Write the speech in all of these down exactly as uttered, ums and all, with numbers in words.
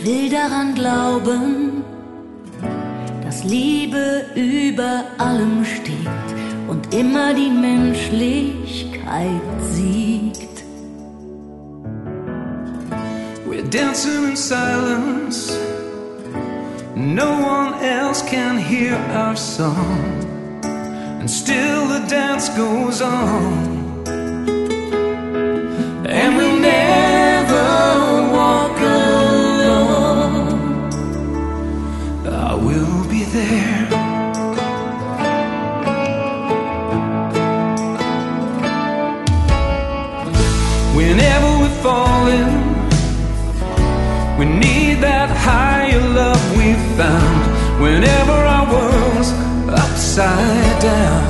will daran glauben, dass Liebe über allem steht und immer die Menschlichkeit siegt. We're dancing in silence, no one else can hear our song, and still the dance goes on. And we'll never walk alone, I will be there. Whenever we're falling, we need that higher love we found. Whenever our world's upside down,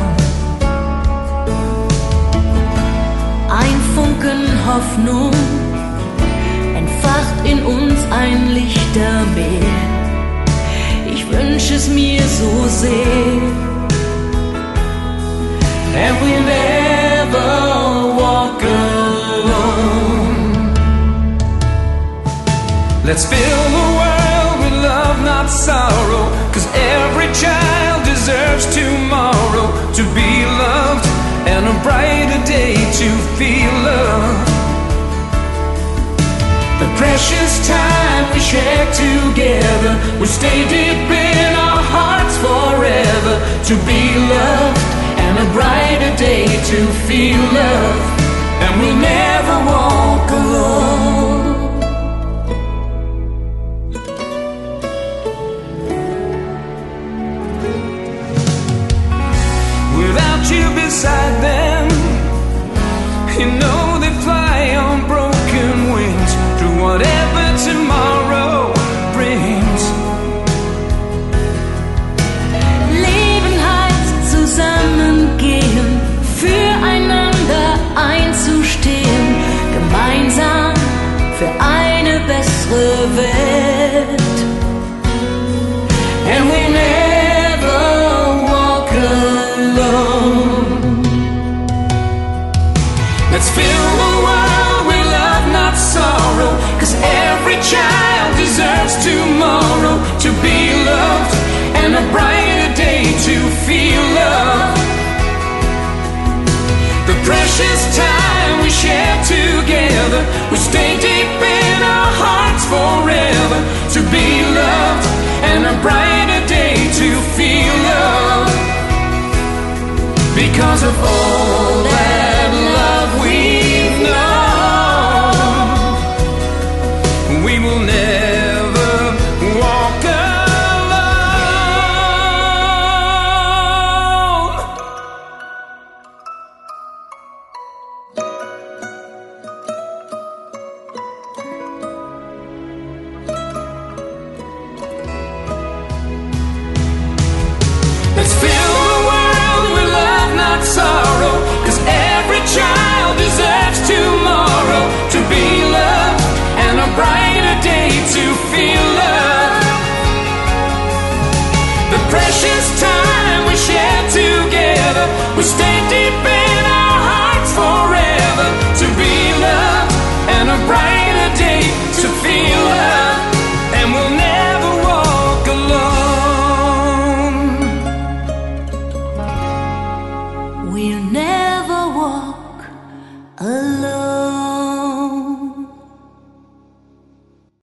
ein Funken Hoffnung entfacht in uns ein Lichtermeer. Ich wünsch es mir so sehr. And we never walk alone. Let's fill the world with love, not sorrow, 'cause every child deserves tomorrow to be loved and a brighter day to feel love. The precious time we share together will stay deep in our hearts forever, to be loved and a brighter day to feel love. And we'll never walk alone. Without you beside them, you know they fly on broken wings through whatever tomorrow brings. Leben heißt zusammengehen, füreinander einzustehen, gemeinsam für eine bessere Welt. And we never walk alone. Let's fill the world with love, not sorrow, 'cause every child deserves tomorrow to be loved and a brighter day to feel love. The precious time we share together will stay deep in our hearts forever, to be loved and a brighter day to feel love. Because of all that love we've known, we will never walk alone. Let's fill the world with love, not sorrow, 'cause every child deserves tomorrow to be loved and a brighter day to feel love. The precious time we share together will stay deep in our hearts forever, to be loved and a brighter day to feel love. And we'll never walk alone. We'll never walk alone.